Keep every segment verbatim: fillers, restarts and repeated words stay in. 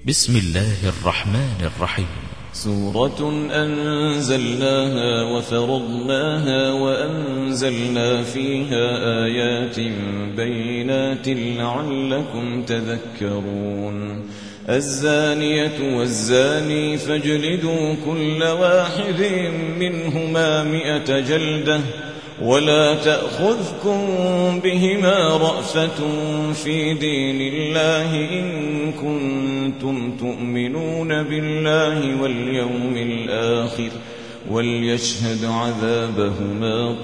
بسم الله الرحمن الرحيم. سورة أنزلناها وفرضناها وأنزلنا فيها آيات بينات لعلكم تذكرون. الزانية والزاني فاجلدوا كل واحد منهما مئة جلدة ولا تأخذكم بهما رأفة في دين الله إن كنتم تؤمنون بالله واليوم الآخر وليشهد عذابهما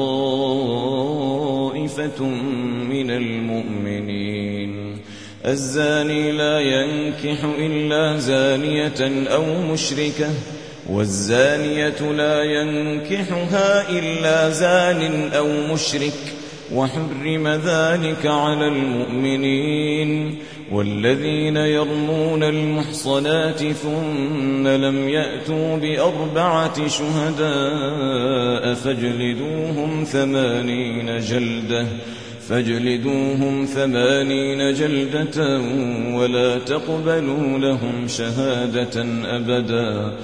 طائفة من المؤمنين. الزاني لا ينكح إلا زانية أو مشركة والزانية لا ينكحها إلا زان أو مشرك وحرم ذلك على المؤمنين. والذين يرمون المحصنات ثم لم يأتوا بأربعة شهداء فاجلدوهم ثمانين جلدة فاجلدوهم ثمانين جلدة ولا تقبلوا لهم شهادة أبدا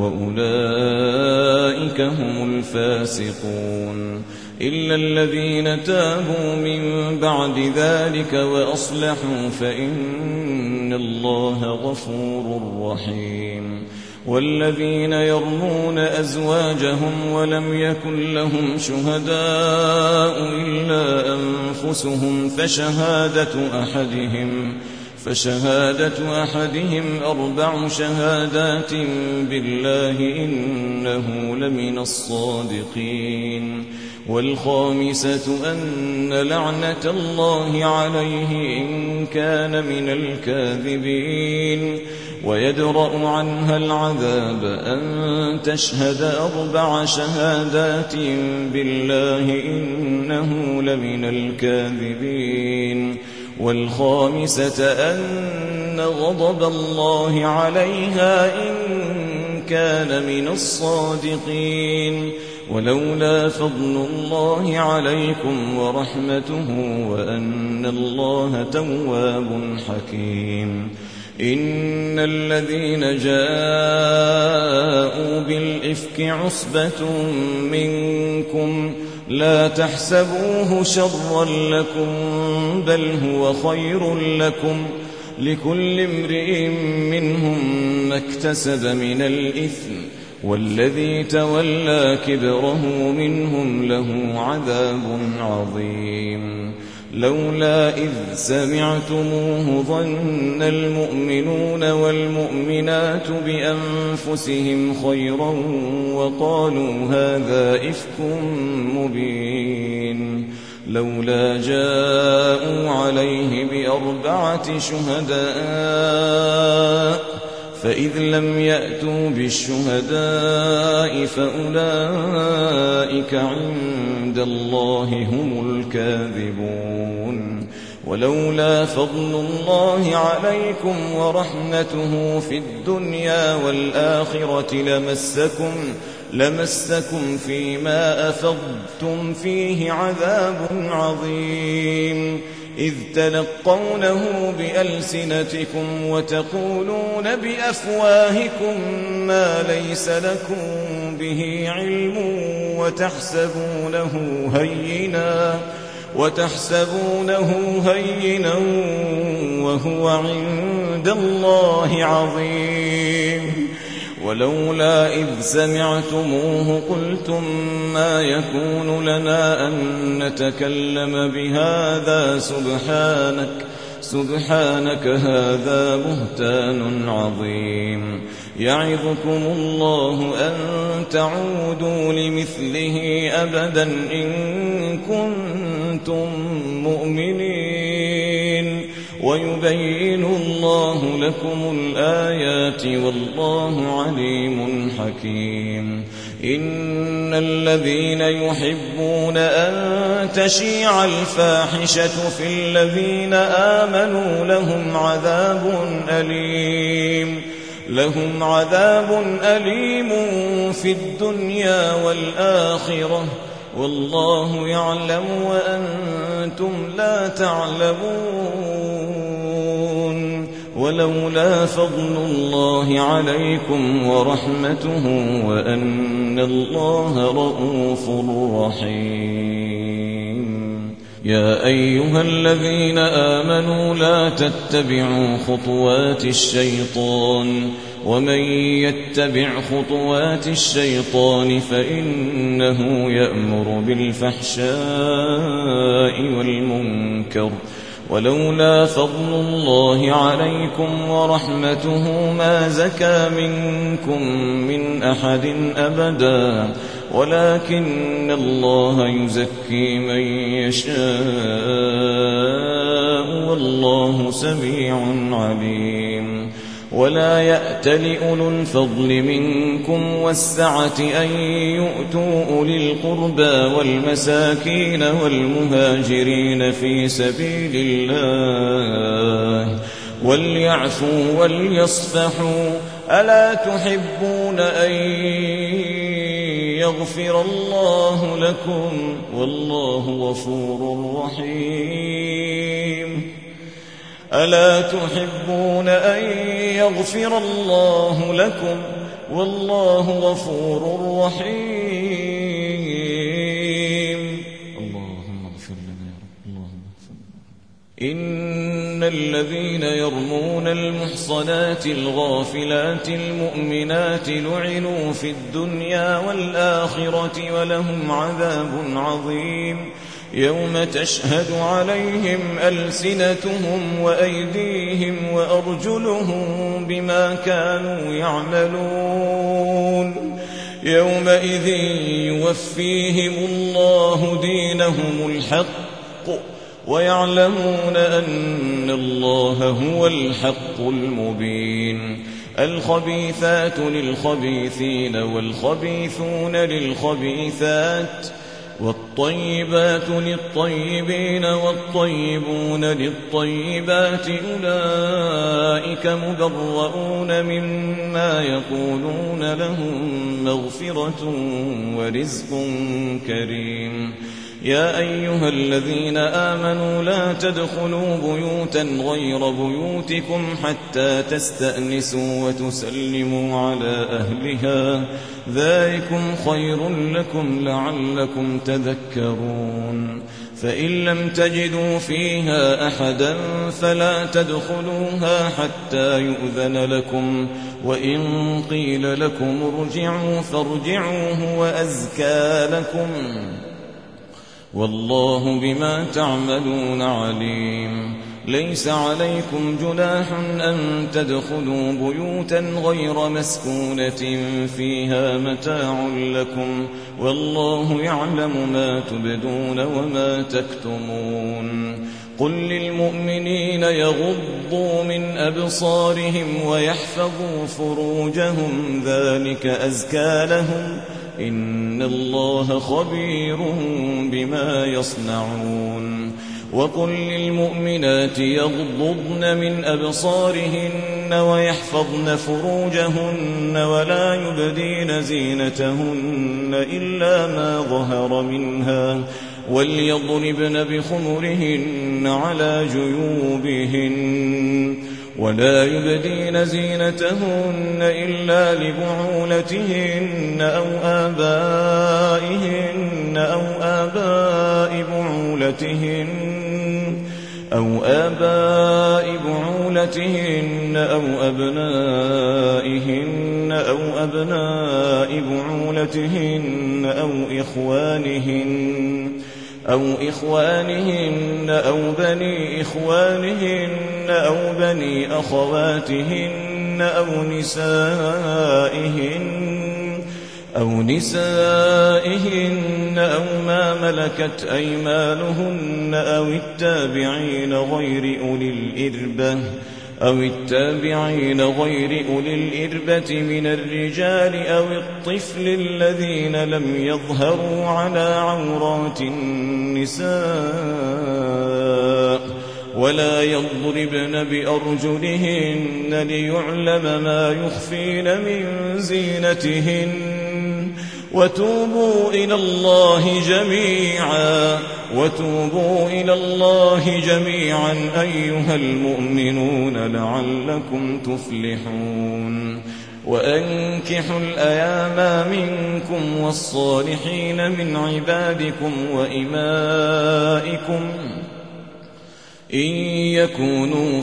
وأولئك هم الفاسقون. إلا الذين تابوا من بعد ذلك وأصلحوا فإن الله غفور رحيم. والذين يرمون أزواجهم ولم يكن لهم شهداء إلا أنفسهم فشهادة أحدهم فشهادة أحدهم أربع شهادات بالله إنه لمن الصادقين. والخامسة أن لعنة الله عليه إن كان من الكاذبين. ويدرأ عنها العذاب أن تشهد أربع شهادات بالله إنه لمن الكاذبين. والخامسة أن غضب الله عليها إن كان من الصادقين. ولولا فضل الله عليكم ورحمته وأن الله تواب حكيم. إن الذين جاءوا بالإفك عصبة منكم لا تحسبوه شرا لكم بل هو خير لكم لكل امرئ منهم ما اكتسب من الإثم والذي تولى كبره منهم له عذاب عظيم. لولا إذ سمعتموه ظن المؤمنون والمؤمنات بأنفسهم خيرا وقالوا هذا إفك مبين. لولا جاءوا عليه بأربعة شهداء فإذ لم يأتوا بالشهداء فأولئك عند الله هم الكاذبون. ولولا فضل الله عليكم ورحمته في الدنيا والآخرة لمسكم لمسكم فيما أفضتم فيه عذاب عظيم. إذ تلقونه بألسنتكم وتقولون بأفواهكم ما ليس لكم به علم وتحسبونه هينا وتحسبونه هينا وهو عند الله عظيم. ولولا إذ سمعتموه قلتم ما يكون لنا أن نتكلم بهذا سبحانك سبحانك هذا بهتان عظيم. يعظكم الله أن تعودوا لمثله أبدا إن كنتم مؤمنين. ويبين الله لكم الآيات والله عليم حكيم. إن الذين يحبون أن تشيع الفاحشة في الذين آمنوا لهم عذاب أليم لهم عذاب أليم في الدنيا والآخرة والله يعلم وأنتم لا تعلمون. ولولا فضل الله عليكم ورحمته وأن الله رءوف رحيم. يا أيها الذين آمنوا لا تتبعوا خطوات الشيطان ومن يتبع خطوات الشيطان فإنه يأمر بالفحشاء والمنكر ولولا فضل الله عليكم ورحمته ما زكى منكم من أحد أبدا ولكن الله يزكي من يشاء والله سميع عليم. ولا يأتل أولو الفضل منكم والسعة أن يؤتوا أولي القربى والمساكين والمهاجرين في سبيل الله وليعفوا وليصفحوا ألا تحبون أن يغفر الله لكم والله غفور رحيم. ألا تحبون أن يغفر الله لكم والله غفور رحيم. اللهم اغفر لنا يا رب اللهم اغفر لنا. إن الذين يرمون المحصنات الغافلات المؤمنات لعنوا في الدنيا والآخرة ولهم عذاب عظيم يوم تشهد عليهم ألسنتهم وأيديهم وأرجلهم بما كانوا يعملون يومئذ يوفيهم الله دينهم الحق ويعلمون أن الله هو الحق المبين. الخبيثات للخبيثين والخبيثون للخبيثات والطيبات للطيبين والطيبون للطيبات أولئك مبرؤون مما يقولون لهم مغفرة ورزق كريم. يا أيها الذين آمنوا لا تدخلوا بيوتا غير بيوتكم حتى تستأنسوا وتسلموا على أهلها ذلكم خير لكم لعلكم تذكرون. فإن لم تجدوا فيها أحدا فلا تدخلوها حتى يؤذن لكم وإن قيل لكم ارجعوا فارجعوا هو أزكى لكم والله بما تعملون عليم. ليس عليكم جناح أن تدخلوا بيوتا غير مسكونة فيها متاع لكم والله يعلم ما تبدون وما تكتمون. قل للمؤمنين يغضوا من أبصارهم ويحفظوا فروجهم ذلك أزكى لهم إن الله خبير بما يصنعون. وقل للمؤمنات يغضضن من أبصارهن ويحفظن فروجهن ولا يبدين زينتهن إلا ما ظهر منها وليضربن بخمرهن على جيوبهن ولا يبدين زينتهن إلا لبعولتهن أو آبائهن أو آباء بعولتهن أو آباء بعولتهن أو أبنائهن أو أبناء بعولتهن أو إخوانهن أو إخوانهن أو بني إخوانهن أو بني أخواتهن أو نسائهن أو نسائهن أو ما ملكت أيمانهن أو التابعين غير أولي الإربة أو التابعين غير أولي الإربة من الرجال أو الطفل الذين لم يظهروا على عورات النساء ولا يضربن بأرجلهن ليعلم ما يخفين من زينتهن وتوبوا إلى الله جميعا وتوبوا إلى الله جميعا أيها المؤمنون لعلكم تفلحون وأنكحوا الأيام منكم والصالحين من عبادكم وإمائكم إن يكونوا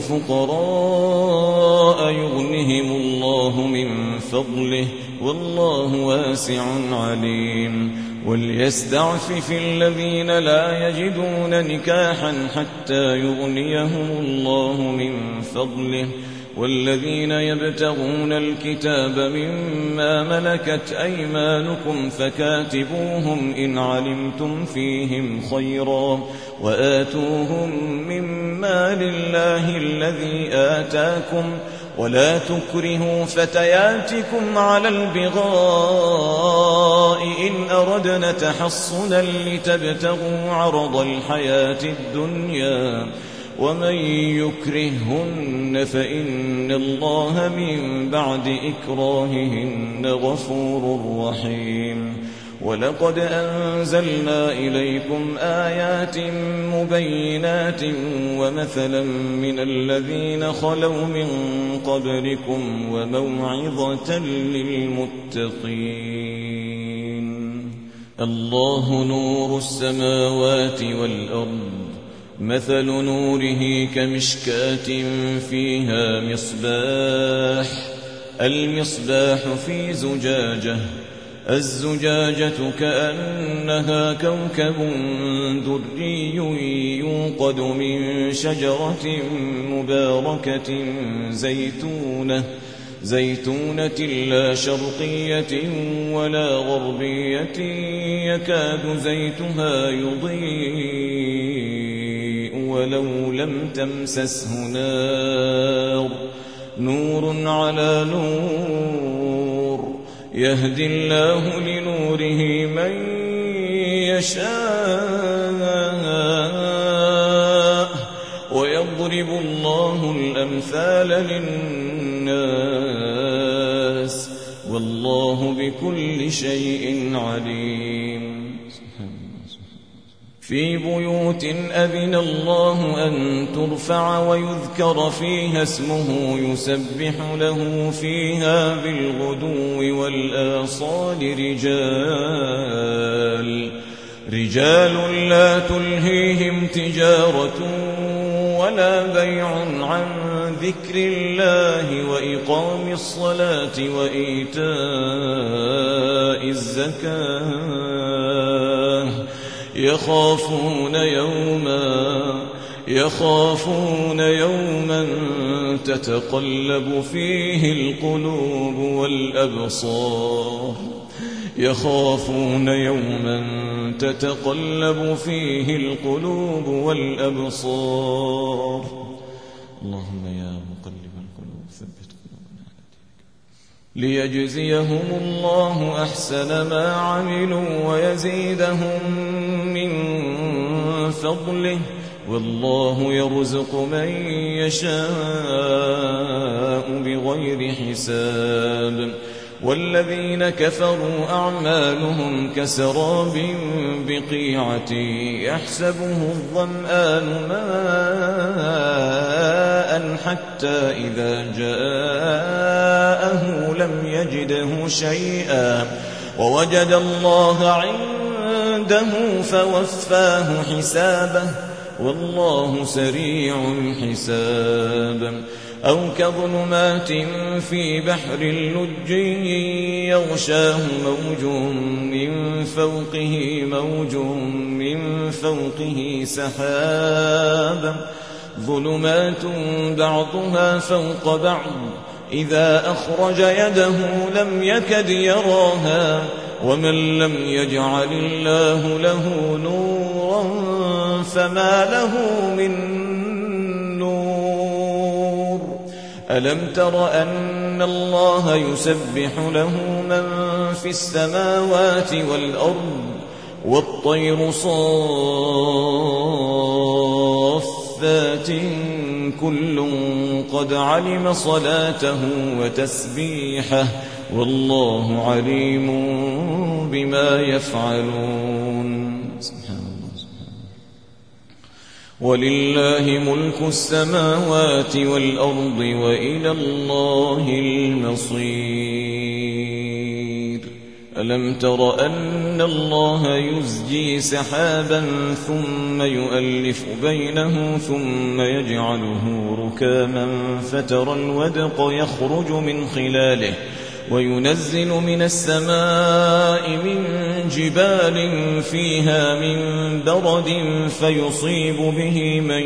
فقراء يغنهم الله من فضله والله واسع عليم وليستعفف الذين لا يجدون نكاحا حتى يغنيهم الله من فضله والذين يبتغون الكتاب مما ملكت أيمانكم فكاتبوهم إن علمتم فيهم خيرا وآتوهم مما لله الذي آتاكم ولا تكرهوا فتياتكم على البغاء إن أردنا تحصنا لتبتغوا عرض الحياة الدنيا ومن يكرههن فإن الله من بعد إكراههن غفور رحيم ولقد أنزلنا إليكم آيات مبينات ومثلا من الذين خلوا من قبلكم وموعظة للمتقين الله نور السماوات والأرض مثل نوره كمشكاة فيها مصباح المصباح في زجاجة الزجاجة كأنها كوكب دري يوقد من شجرة مباركة زيتونة زيتونة لا شرقية ولا غربية يكاد زيتها يضيء ولو لم تمسسه نار نور على نور يهدي الله لنوره من يشاء ويضرب الله الأمثال للناس والله بكل شيء عليم في بيوت أذن الله أن ترفع ويذكر فيها اسمه يسبح له فيها بالغدو والآصال رجال رجال لا تلهيهم تجارة ولا بيع عن ذكر الله وإقام الصلاة وإيتاء الزكاة يخافون يوما يخافون يوما تتقلب فيه القلوب والأبصار يخافون يوما تتقلب فيه القلوب والأبصار اللهم يا مقلب القلوب ثبت قلوبنا على دينك ليجزيهم الله أحسن ما عملوا ويزيدهم من فضله والله يرزق من يشاء بغير حساب والذين كفروا أعمالهم كسراب بقيعة يحسبه الظمآن ماء حتى إذا جاءه لم يجده شيئا ووجد الله عنده فوفاه حسابه والله سريع الحساب أو كظلمات في بحر اللج يغشاه موج من فوقه موج من فوقه سحاب ظلمات بعضها فوق بعض إذا أخرج يده لم يكد يراها ومن لم يجعل الله له نورا فما له من ألم تر أن الله يسبح له من في السماوات والأرض والطير صافات كل قد علم صلاته وتسبيحه والله عليم بما يفعلون سبحان الله سبحان الله ولله ملك السماوات والأرض وإلى الله المصير. ألم تر أن الله يزجي سحابا ثم يؤلف بينه ثم يجعله ركاما فترى الودق يخرج من خلاله وينزل من السماء من جبال فيها من برد فيصيب به من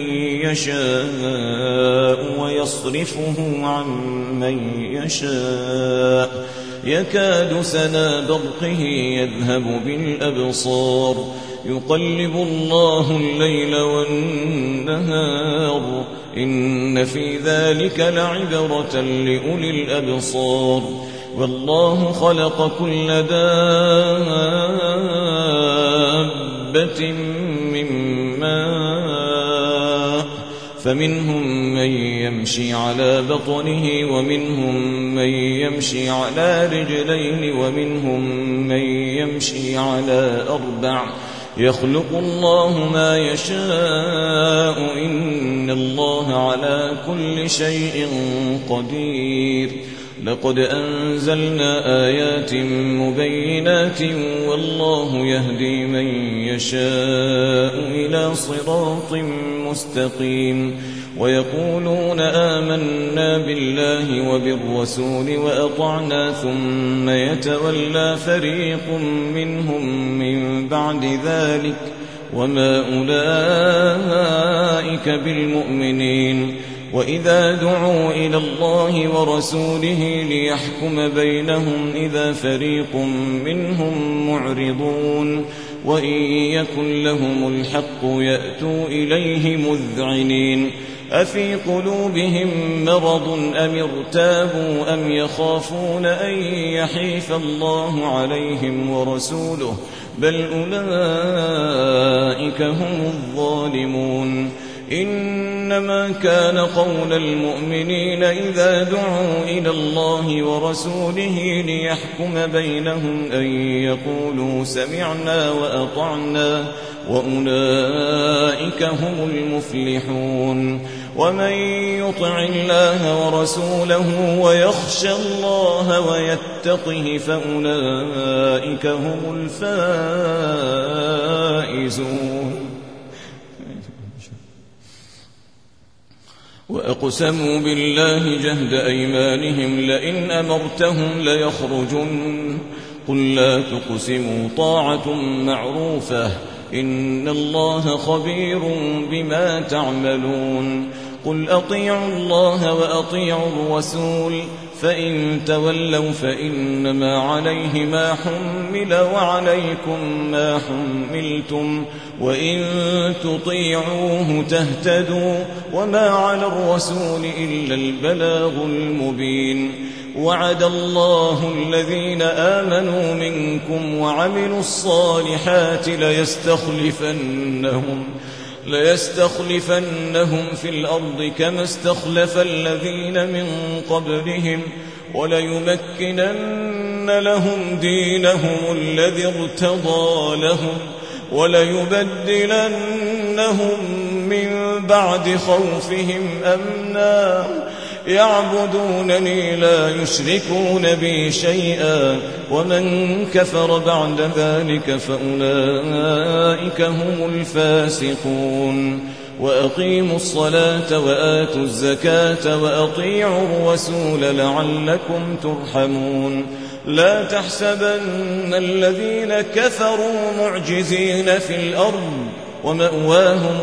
يشاء ويصرفه عن من يشاء يكاد سنا برقه يذهب بالأبصار يقلب الله الليل والنهار إن في ذلك لعبرة لأولي الأبصار. والله خلق كل دابة من ماء فمنهم من يمشي على بطنه ومنهم من يمشي على رجلين ومنهم من يمشي على أربع يخلق الله ما يشاء إن الله على كل شيء قدير. لقد أنزلنا آيات مبينات والله يهدي من يشاء إلى صراط مستقيم. ويقولون آمنا بالله وبالرسول وأطعنا ثم يتولى فريق منهم من بعد ذلك وما أولئك بالمؤمنين. وإذا دعوا إلى الله ورسوله ليحكم بينهم إذا فريق منهم معرضون وإن يكن لهم الحق يأتوا إليه مذعنين. أفي قلوبهم مرض أم ارتابوا أم يخافون أن يحيف الله عليهم ورسوله بل أولئك هم الظالمون. إنما كان قول المؤمنين إذا دعوا إلى الله ورسوله ليحكم بينهم أن يقولوا سمعنا وأطعنا وأولئك هم المفلحون. ومن يطع الله ورسوله ويخشى الله ويتقه فأولئك هم الفائزون. وأقسموا بالله جهد أيمانهم لئن أمرتهم ليخرجن قل لا تقسموا طاعة معروفة إن الله خبير بما تعملون. قل أطيعوا الله وأطيعوا الرسول فإن تولوا فإنما عليه ما حمل وعليكم ما حملتم وإن تطيعوه تهتدوا وما على الرسول إلا البلاغ المبين. وعد الله الذين آمنوا منكم وعملوا الصالحات ليستخلفنهم ليستخلفنهم في الأرض كما استخلف الذين من قبلهم وليمكنن لهم دينهم الذي ارتضى لهم وليبدلنهم من بعد خوفهم أمنا يعبدونني لا يشركون بي شيئا ومن كفر بعد ذلك فأولئك هم الفاسقون. وأقيموا الصلاة وآتوا الزكاة وأطيعوا الرسول لعلكم ترحمون. لا تحسبن الذين كفروا معجزين في الأرض ومأواهم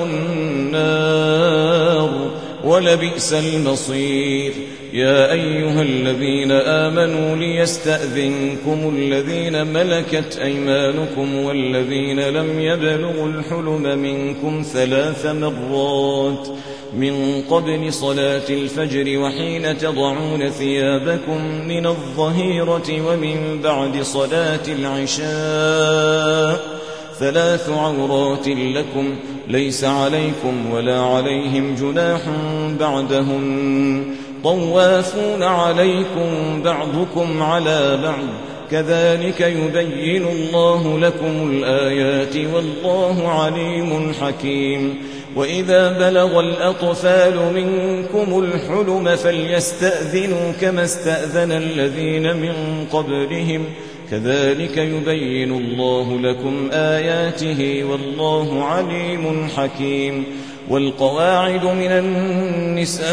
النار ولبئس المصير. يا أيها الذين آمنوا ليستأذنكم الذين ملكت أيمانكم والذين لم يبلغوا الحلم منكم ثلاث مرات من قبل صلاة الفجر وحين تضعون ثيابكم من الظهيرة ومن بعد صلاة العشاء ثلاث عورات لكم ليس عليكم ولا عليهم جناح بعدهن طوافون عليكم بعضكم على بعض كذلك يبين الله لكم الآيات والله عليم حكيم. وإذا بلغ الأطفال منكم الحلم فليستأذنوا كما استأذن الذين من قبلهم كذلك يبين الله لكم آياته والله عليم حكيم. والقواعد من النساء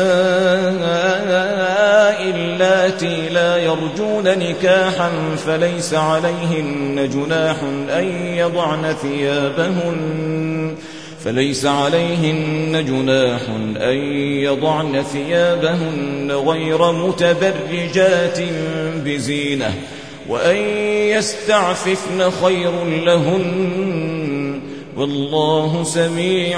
اللاتي لا يرجون نكاحا فليس عليهن جناح أن يضعن ثيابهن فليس عليهن جناح أن يضعن ثيابهن غير متبرجات بزينة وأن يستعففن خير لهن والله سميع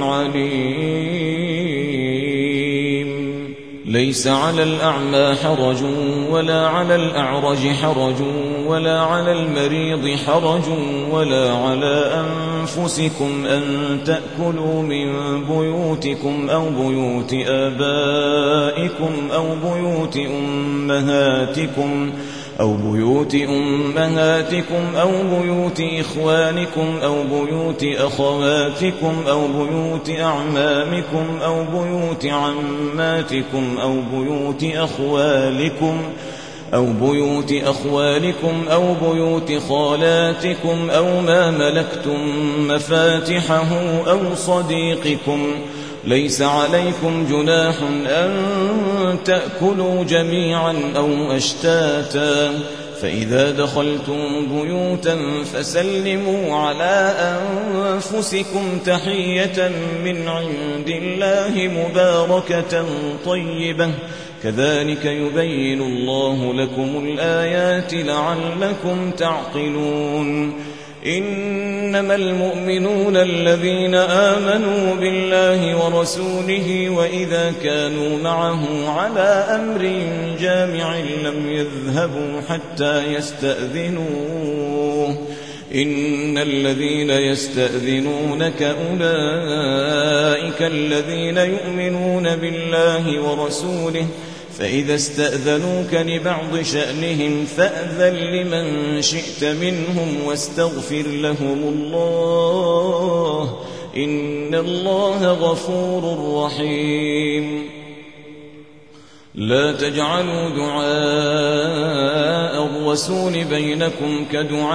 عليم. ليس على الأعمى حرج ولا على الأعرج حرج ولا على المريض حرج ولا على أنفسكم أن تأكلوا من بيوتكم أو بيوت آبائكم أو بيوت أمهاتكم أو بيوت أمهاتكم أو بيوت إخوانكم أو بيوت أخواتكم أو بيوت أعمامكم أو بيوت عماتكم أو بيوت أخوالكم أو بيوت أخوالكم أو بيوت خالاتكم أو ما ملكتم مفاتحه أو صديقكم. ليس عليكم جناح أن تأكلوا جميعا أو أشتاتا فإذا دخلتم بيوتا فسلموا على أنفسكم تحية من عند الله مباركة طيبة كذلك يبين الله لكم الآيات لعلكم تعقلون. إنما المؤمنون الذين آمنوا بالله ورسوله وإذا كانوا معه على أمر جامع لم يذهبوا حتى يستأذنوه إن الذين يستأذنونك أولئك الذين يؤمنون بالله ورسوله فإذا استأذنوك لبعض شأنهم فأذن لمن شئت منهم واستغفر لهم الله إن الله غفور رحيم. لا تجعلوا دعاء الرسول بينكم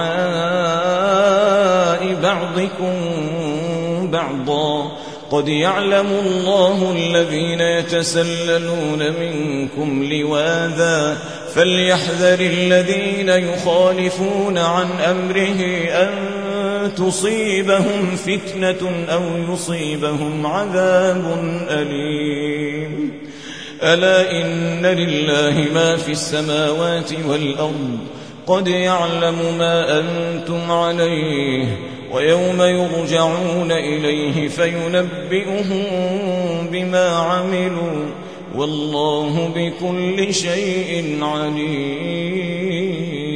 كدعاء بعضكم بعضا قد يعلم الله الذين يتسللون منكم لواذا فليحذر الذين يخالفون عن أمره أن تصيبهم فتنة أو يصيبهم عذاب أليم. ألا إن لله ما في السماوات والأرض قد يعلم ما أنتم عليه ويوم يرجعون إليه فينبئهم بما عملوا والله بكل شيء عليم.